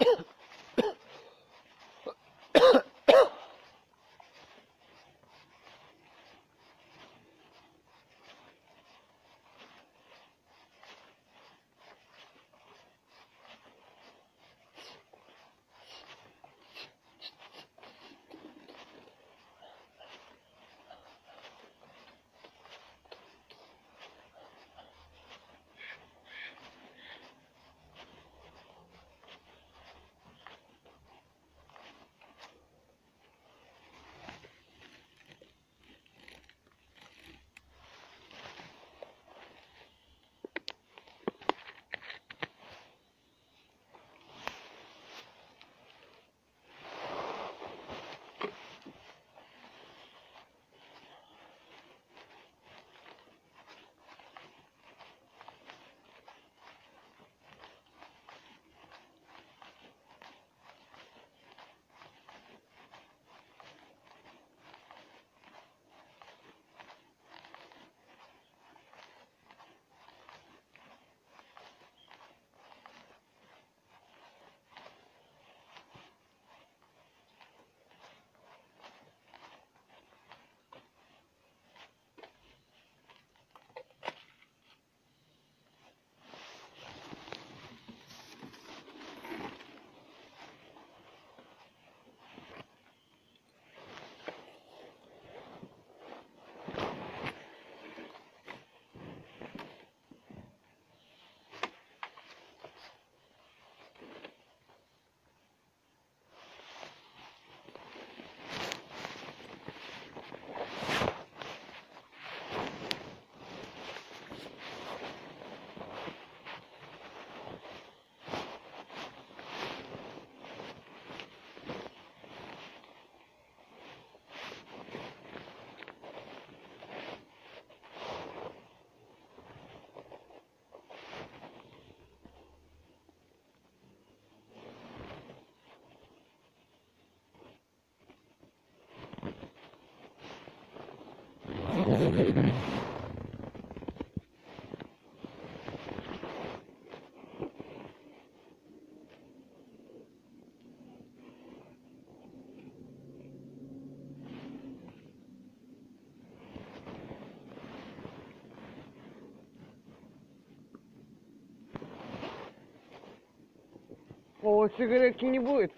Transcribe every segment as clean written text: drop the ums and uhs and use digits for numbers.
О, сигаретки не будет.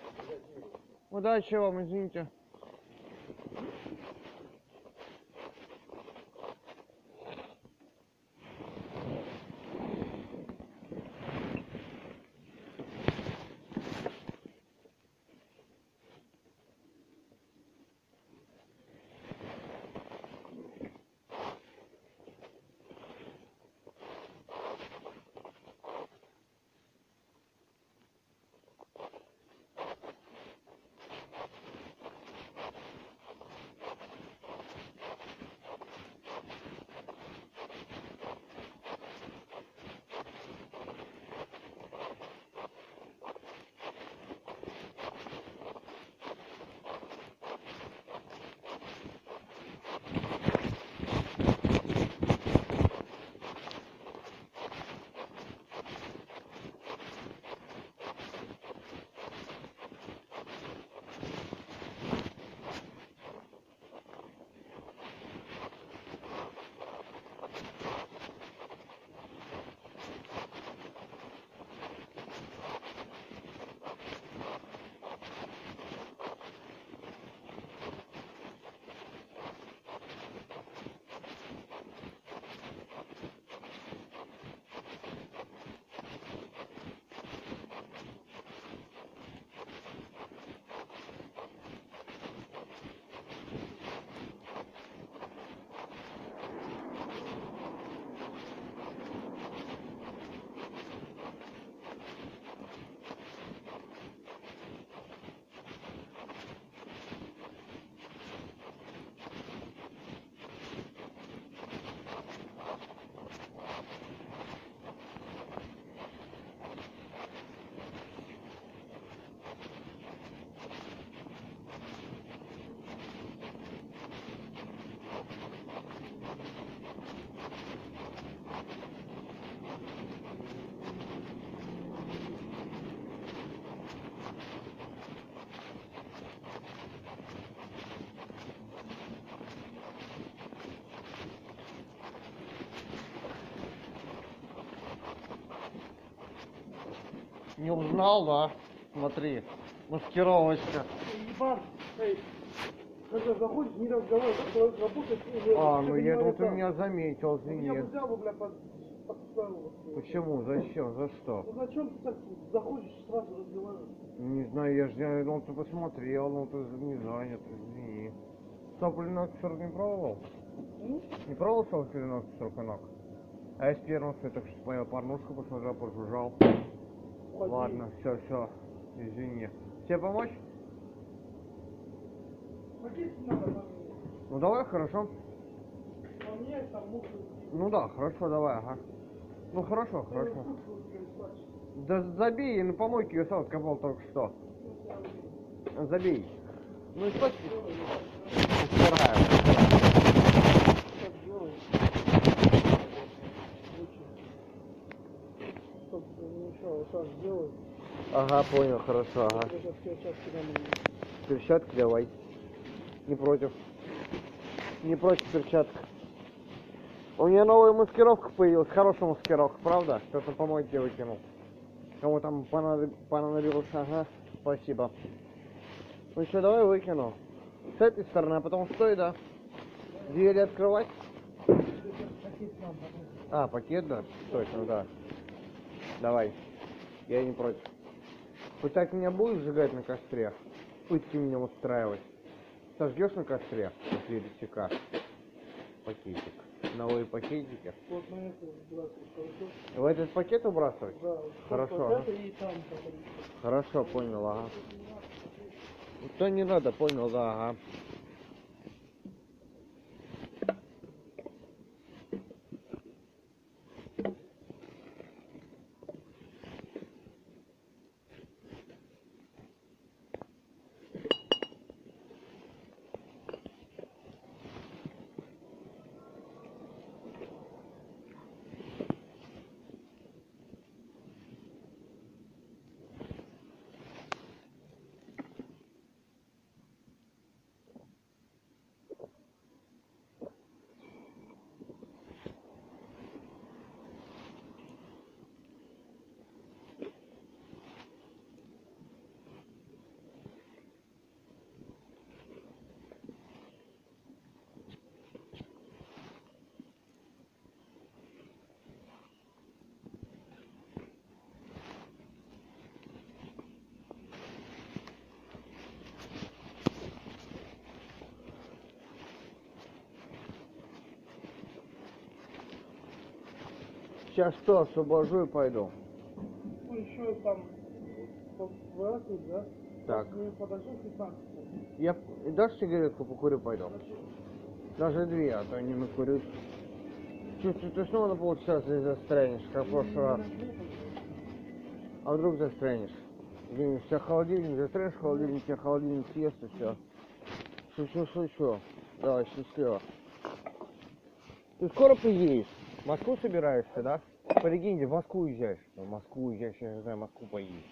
Удачи вам, извините. Не узнал, да? Смотри, маскировочка. Ебан, эй, когда заходишь, не разговаривай, работать уже. А, ну я думал, ты меня заметил, Меня извини. бы взял бы, бля, подставил. Почему? Зачем? За что? Ну зачем ты так заходишь сразу разговариваешь? Не знаю, я думал, ты посмотрел, но ты не занят, извини. Сопли сорок не пробовал? Не пробовал сопли сорок ног? А я с первым так что твою порнушку посмотрел, пожужжал. Ладно, все, извини. Тебе помочь? Ну давай, хорошо. Ну да, хорошо, давай, ага. Ну хорошо. Да забей, на помойке я сам откопал только что. Забей. Ну и что? Ага, понял, хорошо, ага. Перчатки давай. Не против. Не против перчаток. У меня новая маскировка появилась, хорошая маскировка, правда? Кто-то помойки выкинул. Кому там понадобилось, ага, спасибо. Ну что, давай выкину. С этой стороны, а потом стой, да? Двери открывать? А, пакет, да? Точно, да. Давай. Я не против. Ты так меня будешь сжигать на костре? Пытки меня устраивать. Сожгешь на костре после рисика? Пакетик. Новые пакетики. Вот на это выбрасывать, хорошо? В этот пакет выбрасывать? Да. Хорошо. Вот это и там. Хорошо, понял, ага. То не надо, понял, да, ага. Сейчас что, освобожу и пойду. Ну еще там вырастут, да? Так. Не подожду 15. Я дашь сигаретку покурю, пойду. Даже две, а то не накурюсь. Чувствую, ты снова на полчаса здесь застрянешь, как в прошлый раз. А вдруг застрянешь? Где-нибудь у тебя холодильник, застрянешь в холодильнике, тебя холодильник съест и все. Шучу. Давай, счастливо. Ты скоро поедешь? В Москву собираешься, да? По легенде, в Москву уезжаешь. В Москву уезжаешь, я не знаю, в Москву поедешь.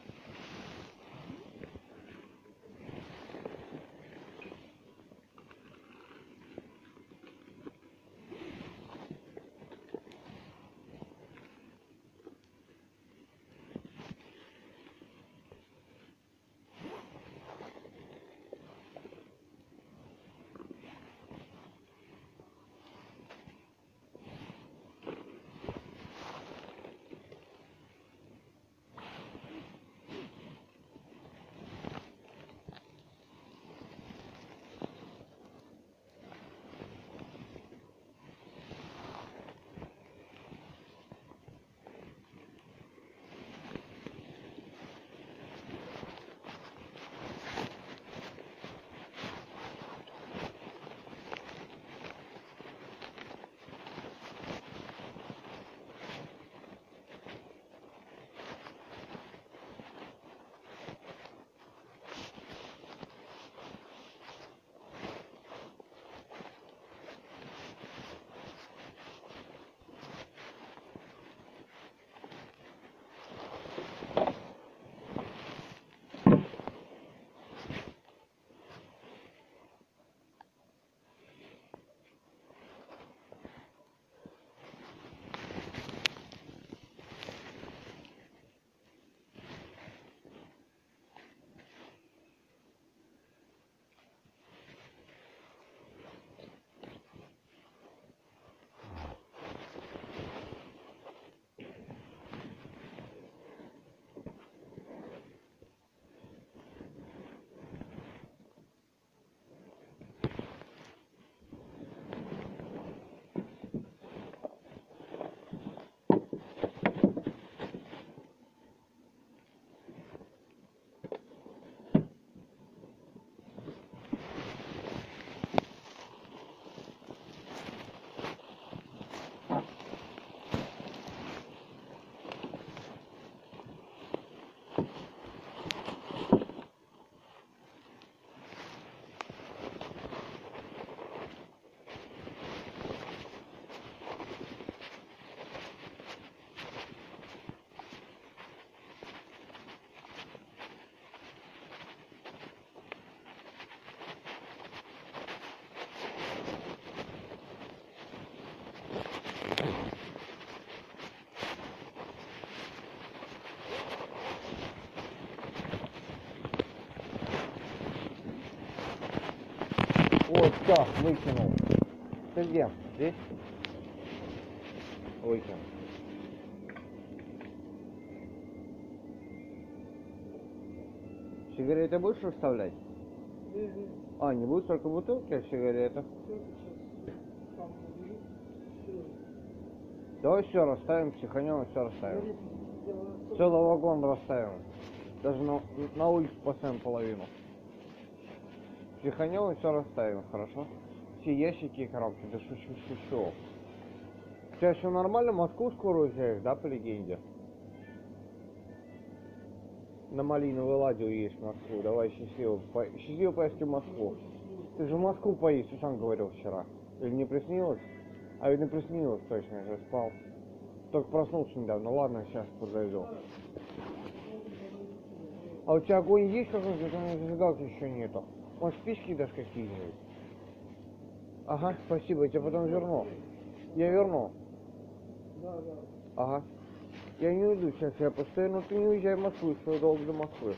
Вот, все, выкинул. Ты где? Здесь? Выкинул. Сигареты будешь расставлять? А, не будешь только бутылки, а сигареты? Давай все расставим, психанем и все расставим. Целый вагон расставим. Даже на улицу поставим половину. Психанем и все расставим, хорошо? Все ящики и коробки, да шучу. У тебя все нормально? Москву скоро уезжаешь, да, по легенде? На Малиновой Ладе уедешь в Москву. Давай счастливо поездки в Москву. Ты же в Москву поедешь, ты сам говорил вчера. Или не приснилось? А ведь не приснилось точно, я же спал. Только проснулся недавно. Ладно, сейчас подойду. А у тебя огонь есть какой-то? У меня зажигалки еще нету. Может, спички дашь какие-нибудь? Ага, спасибо, я тебе потом верну. Я верну. Да. Ага. Я не уйду сейчас, я постою, но ты не уезжай в Москву, еще долго до Москвы.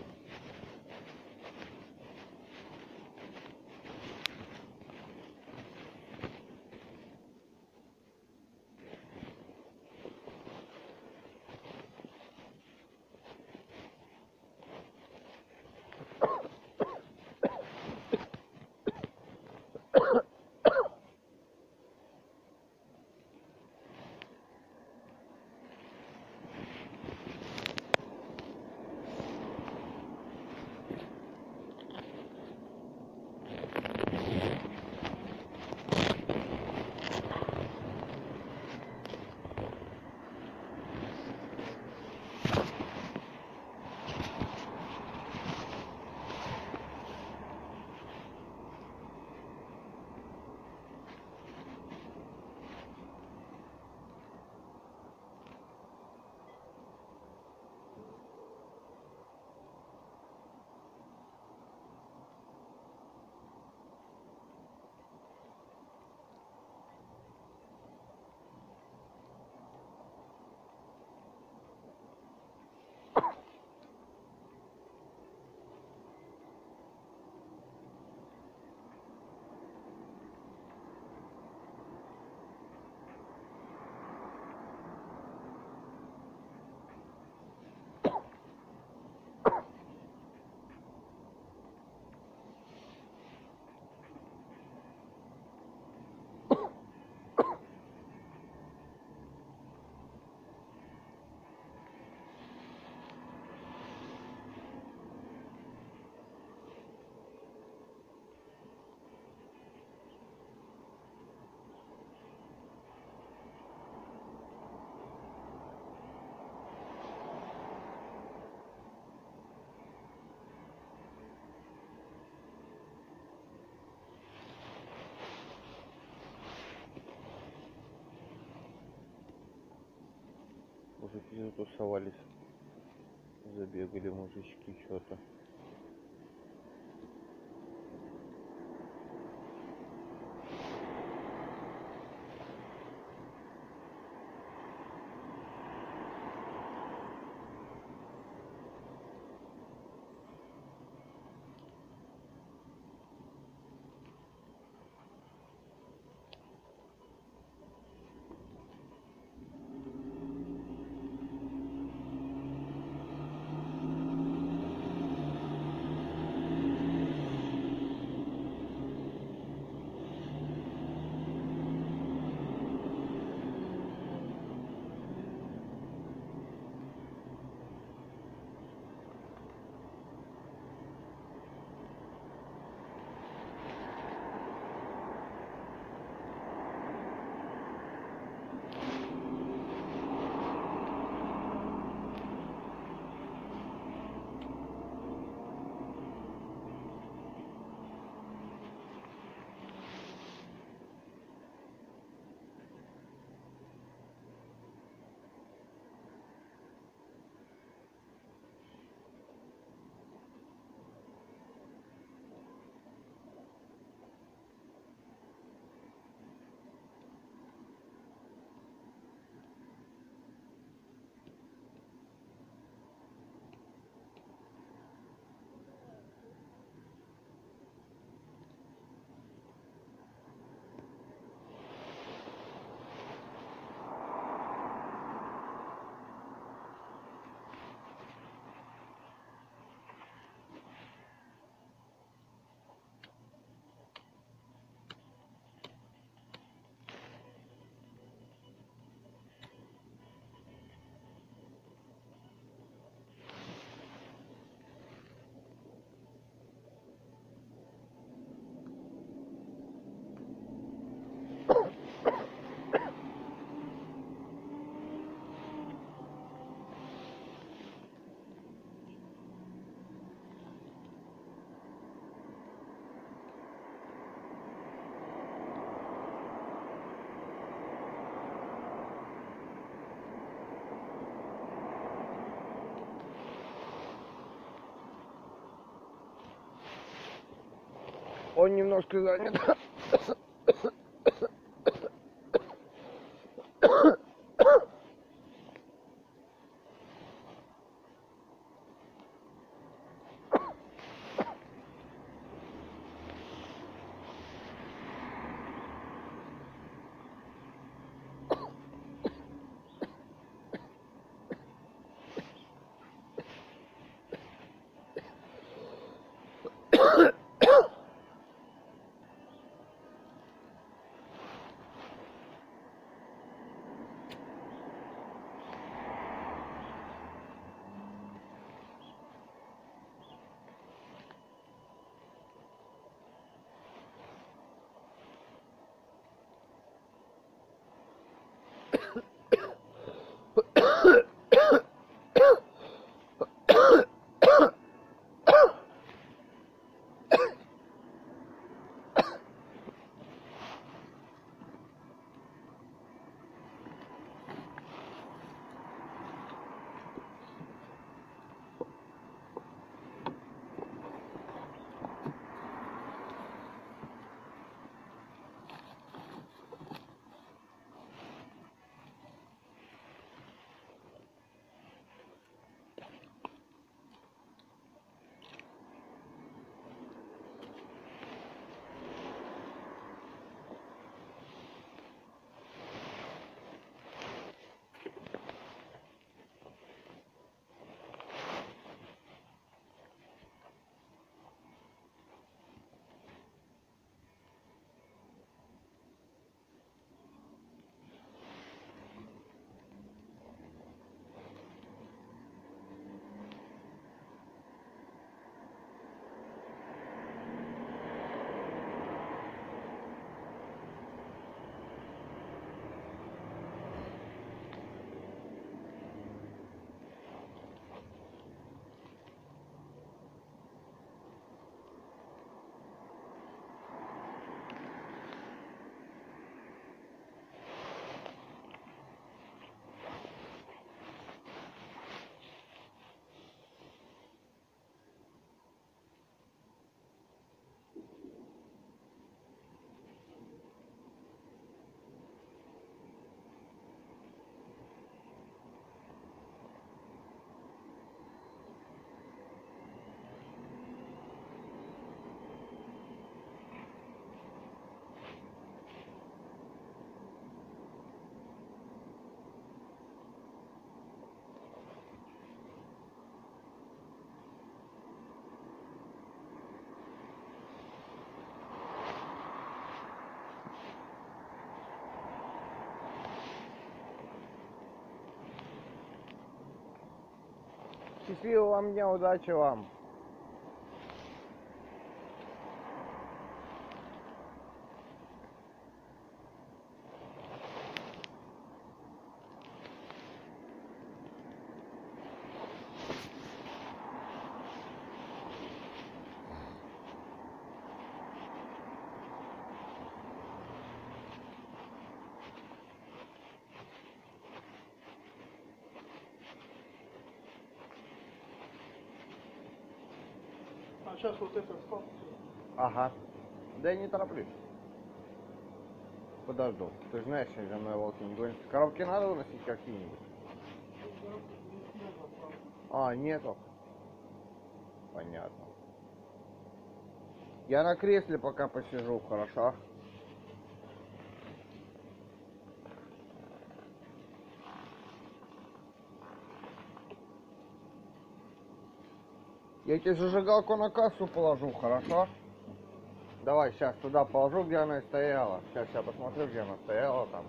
Мужики затусовались. Забегали мужички что-то. Он немножко занят. Счастливого вам дня, удачи вам. А сейчас вот это встал. Ага. Да я не тороплюсь. Подожду. Ты же знаешь, что за мной волки не гонятся. Коробки надо выносить какие-нибудь? А, нету. Понятно. Я на кресле пока посижу, хорошо? Я тебе зажигалку на кассу положу, хорошо? Давай, сейчас туда положу, где она и стояла. Сейчас я посмотрю, где она стояла там.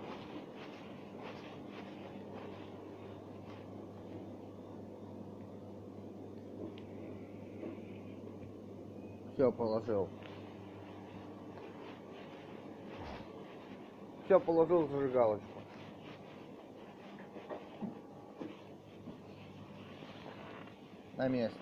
Все, положил. Все, положил зажигалочку. На место.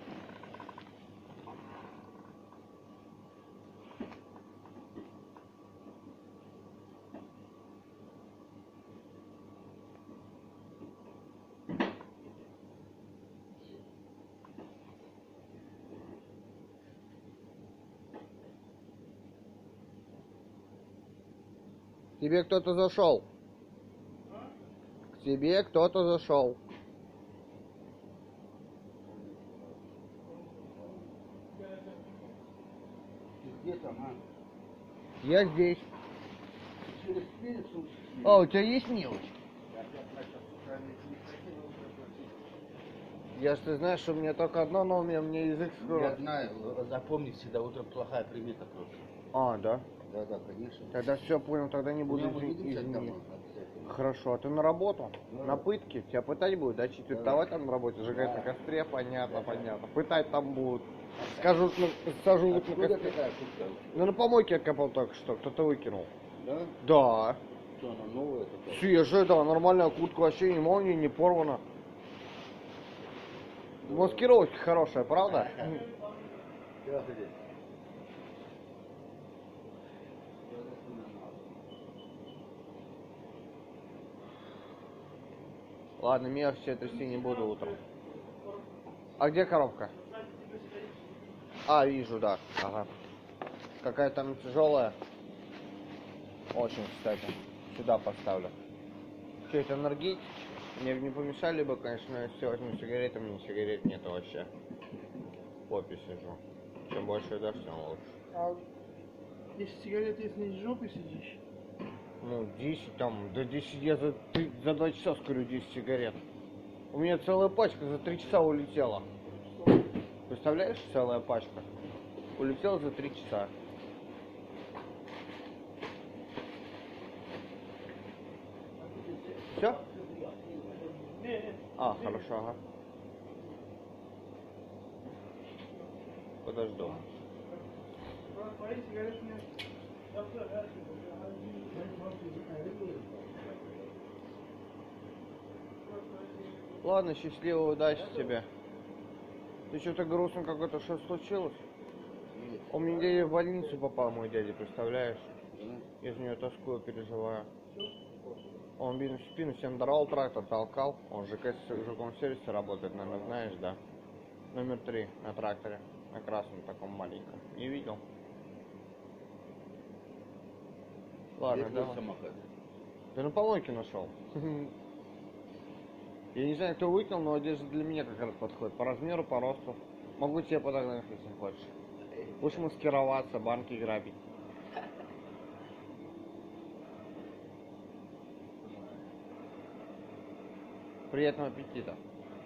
тебе кто-то зашел. К тебе кто-то зашел. Ты где там, а? Я здесь. Через перецу. А, у тебя есть мелочь? Я ж ты знаешь, что у меня только одно, но у меня язык Я скоро. знаю, запомни всегда, утром плохая примета просто. А, да? Да, да, конечно. Тогда все понял, тогда не буду Мы увидимся там, извини. обязательно. Хорошо, а ты на работу? Да. На пытки? Тебя пытать будут, да? Четвертовать там на работе, сжигать на костре, понятно, понятно. Пытать там будут. Скажут, сожгут на Откуда костре. такая куртка? Ну на помойке откопал только что, кто-то выкинул. Да? Да. Что, она новая такая? Свежая, да, нормальная куртка, вообще не молния, не порвана. Маскировочка хорошая, правда? Да, где? Ладно, мелочь все трясти не буду утром. А где коробка? А, вижу, да. Ага. Какая-то она тяжелая. Очень, кстати. Сюда поставлю. Что это, энергетик? Мне не помешали бы, конечно, если возьму сигареты, мне сигарет нет вообще. В попе сижу. Чем больше дашь, тем лучше. А если сигареты, если не с жопы сидишь? Ну, 10 там, до 10 я за 2 часа скурю 10 сигарет. У меня целая пачка за 3 часа улетела. Представляешь, целая пачка? Улетела за 3 часа. Все? А, хорошо, ага. Подожду. Твои сигареты нет. Ладно, счастливого, удачи тебе. Ты что-то грустно какой-то, что случилось? У меня дядя в больницу попал, мой дядя, представляешь? Я за нее тоскую, переживаю. Он спину всем даровал, трактор толкал. Он же в ЖКом сервисе работает, наверное, знаешь, да? Номер 3 на тракторе. На красном таком маленьком. Не видел? Ладно, Где твой да. самокат? Да на помойке нашел. Я не знаю, кто выкинул, но одежда для меня как раз подходит. По размеру, по росту. Могу тебе подогнать, если хочешь. Будешь маскироваться, банки грабить. Приятного аппетита.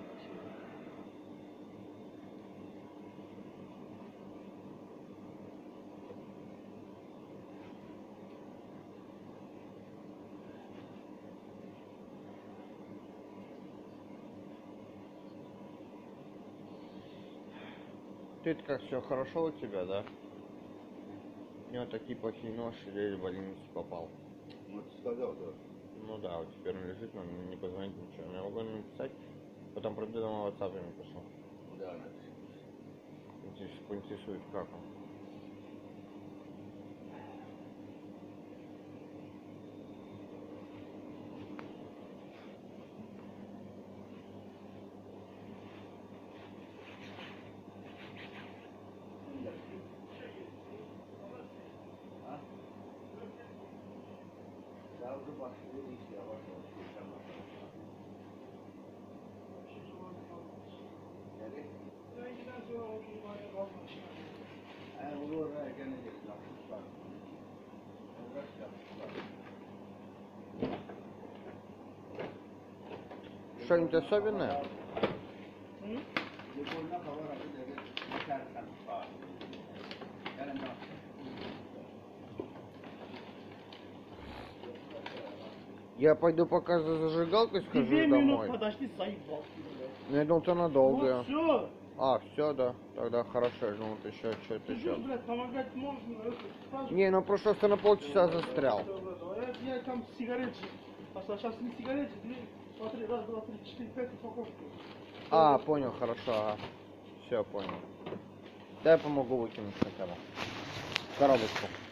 Ты-то как, все хорошо у тебя, да? У него такие плохие ножи, или в больницу попал. Ну, ты сказал, да. Ну да, вот теперь он лежит, но не позвонить ничего. Я могу написать, потом приду домой в WhatsApp и напишу. Да, напиши. Поинтересует, как он. А? Да, уже пошли, я вошел. Что-нибудь особенное? Я пойду пока за зажигалкой схожу 2 минуты домой. подожди, заебал. Я думал, ты надолго. Вот все. А, все, да. Тогда хорошо, я думал, ты еще что-то Ты еще. что, блядь, помогать можно? Это, Не, ну просто что на полчаса застрял. Я там сигареты. А сейчас не сигареты, смотри, раз, два, три, четыре, пять упаковок. А, понял, хорошо, ага. Все, понял. Дай я помогу выкинуть хотя бы. Коробочку.